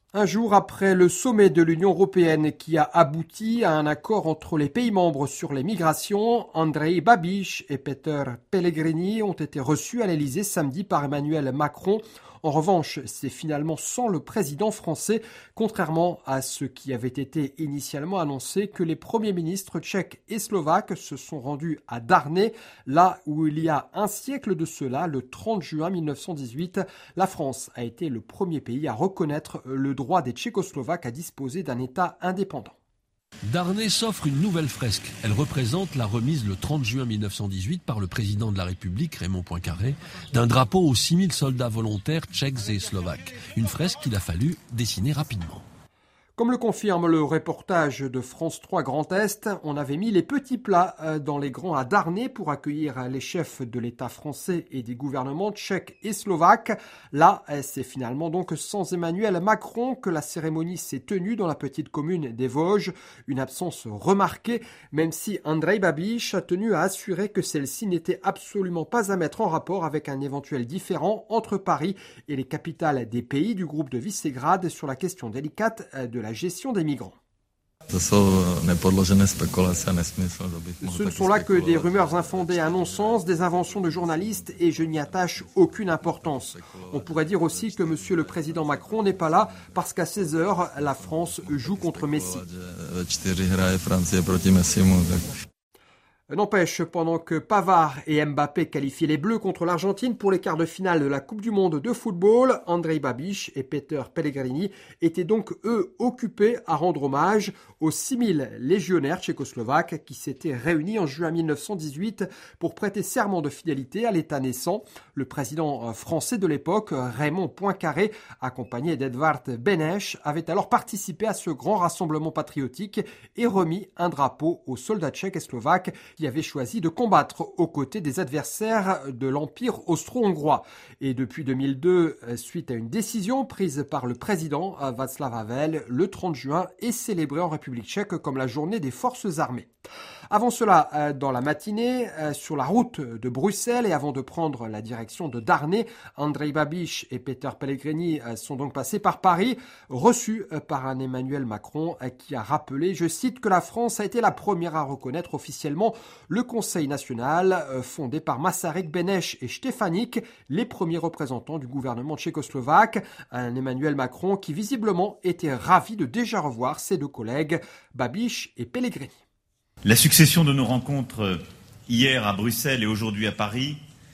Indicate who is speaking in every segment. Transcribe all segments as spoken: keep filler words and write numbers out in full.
Speaker 1: Un jour après le sommet de l'Union européenne qui a abouti à un accord entre les pays membres sur les migrations, Andrej Babiš et Peter Pellegrini ont été reçus à l'Elysée samedi par Emmanuel Macron. En revanche, c'est finalement sans le président français, contrairement à ce qui avait été initialement annoncé, que les premiers ministres tchèques et slovaques se sont rendus à Darney, là où il y a un siècle de cela, le trente juin mille neuf cent dix-huit, la France a été le premier pays à reconnaître le droit des Tchécoslovaques à disposer d'un État indépendant.
Speaker 2: Darney s'offre une nouvelle fresque. Elle représente la remise le trente juin mille neuf cent dix-huit par le président de la République, Raymond Poincaré, d'un drapeau aux six mille soldats volontaires tchèques et slovaques. Une fresque qu'il a fallu dessiner rapidement.
Speaker 1: Comme le confirme le reportage de France trois Grand Est, on avait mis les petits plats dans les grands à Darney pour accueillir les chefs de l'État français et des gouvernements tchèques et slovaques. Là, c'est finalement donc sans Emmanuel Macron que la cérémonie s'est tenue dans la petite commune des Vosges. Une absence remarquée, même si Andrej Babiš a tenu à assurer que celle-ci n'était absolument pas à mettre en rapport avec un éventuel différend entre Paris et les capitales des pays du groupe de Visegrad sur la question délicate de la la gestion des migrants. Ce ne sont là que des rumeurs infondées à non-sens, des inventions de journalistes et je n'y attache aucune importance. On pourrait dire aussi que monsieur le président Macron n'est pas là parce qu'à seize heures, la France joue contre Messi. N'empêche, pendant que Pavard et Mbappé qualifiaient les Bleus contre l'Argentine pour les quarts de finale de la Coupe du Monde de football, Andrej Babiš et Peter Pellegrini étaient donc, eux, occupés à rendre hommage aux six mille légionnaires tchécoslovaques qui s'étaient réunis en juin mille neuf cent dix-huit pour prêter serment de fidélité à l'État naissant. Le président français de l'époque, Raymond Poincaré, accompagné d'Edvard Beneš, avait alors participé à ce grand rassemblement patriotique et remis un drapeau aux soldats tchèques et slovaques qui avait choisi de combattre aux côtés des adversaires de l'Empire austro-hongrois. Et depuis deux mille deux, suite à une décision prise par le président Václav Havel, le trente juin est célébré en République tchèque comme la journée des forces armées. Avant cela, dans la matinée, sur la route de Bruxelles et avant de prendre la direction de Darney, Andrej Babiš et Peter Pellegrini sont donc passés par Paris, reçus par un Emmanuel Macron qui a rappelé, je cite, que la France a été la première à reconnaître officiellement le Conseil national fondé par Masaryk, Beneš et Štefanik, les premiers représentants du gouvernement tchécoslovaque. Un Emmanuel Macron qui visiblement était ravi de déjà revoir ses deux collègues, Babiš et Pellegrini.
Speaker 3: La succession de nos rencontres hier à Bruxelles et aujourd'hui à Paris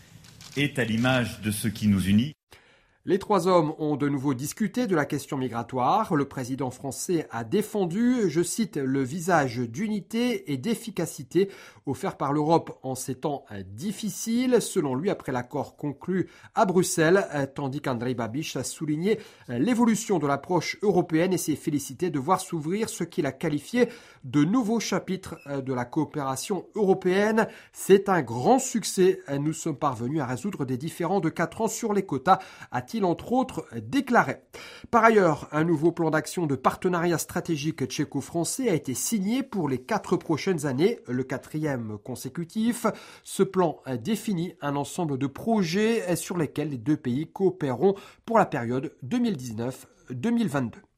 Speaker 3: est à l'image de ce qui nous unit.
Speaker 1: Les trois hommes ont de nouveau discuté de la question migratoire. Le président français a défendu, je cite, le visage d'unité et d'efficacité offert par l'Europe en ces temps difficiles, selon lui, après l'accord conclu à Bruxelles, tandis qu'Andrej Babiš a souligné l'évolution de l'approche européenne et s'est félicité de voir s'ouvrir ce qu'il a qualifié de nouveaux chapitres de la coopération européenne. C'est un grand succès. Nous sommes parvenus à résoudre des différends de quatre ans sur les quotas, a-t-il entre autres déclaré. Par ailleurs, un nouveau plan d'action de partenariat stratégique tchéco-français a été signé pour les quatre prochaines années, le quatrième consécutif. Ce plan définit un ensemble de projets sur lesquels les deux pays coopéreront pour la période deux mille dix-neuf deux mille vingt-deux.